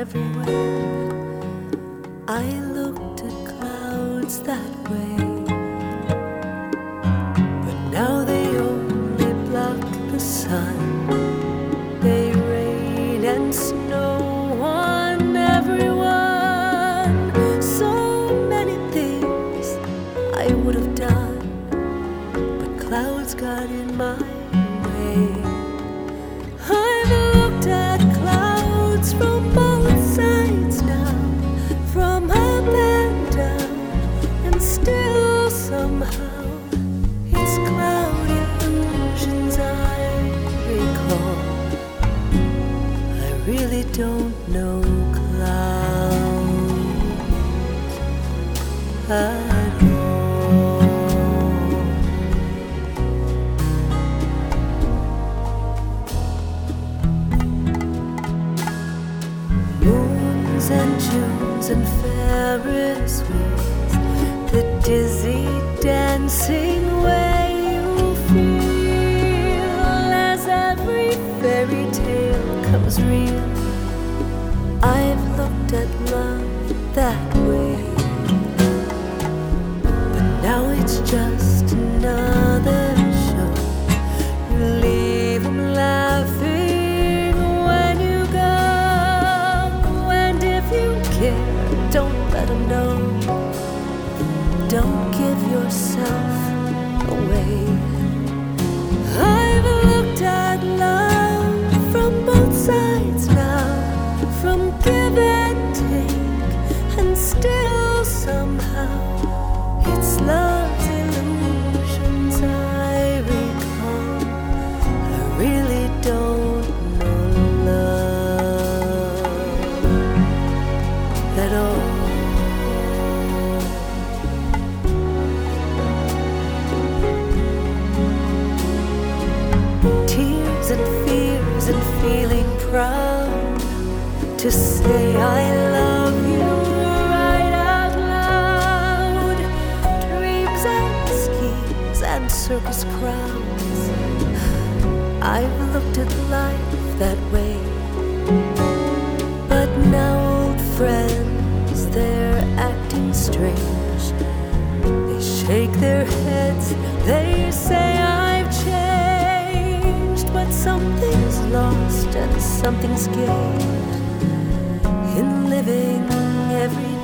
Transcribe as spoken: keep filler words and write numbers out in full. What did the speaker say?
everywhere. I looked at clouds that way, but now they only block the sun. They rain and snow on everyone. So many things I would have done, but clouds got in my way. I've looked at clouds from both sides now, from up and down, and still somehow it's cloud illusions I recall. I really don't know clouds at all. Moons and Junes and Ferris wheels, the dizzy dancing way you feel as every fairy tale comes real. I've looked at love that way, but now it's just another show. You leave 'em laughing when you go, and if you care, don't let 'em know. Don't give yourself away. I've looked at love from both sides now, from give and take, and still somehow it's love's illusions I recall. I really don't know love at all. Tears and fears and feeling proud to say I love you right out loud. Dreams and schemes and circus crowds, I've looked at life that way. But now old friends, they're acting strange. They shake their heads, they say I've changed. But something's lost and something's gained in living every day.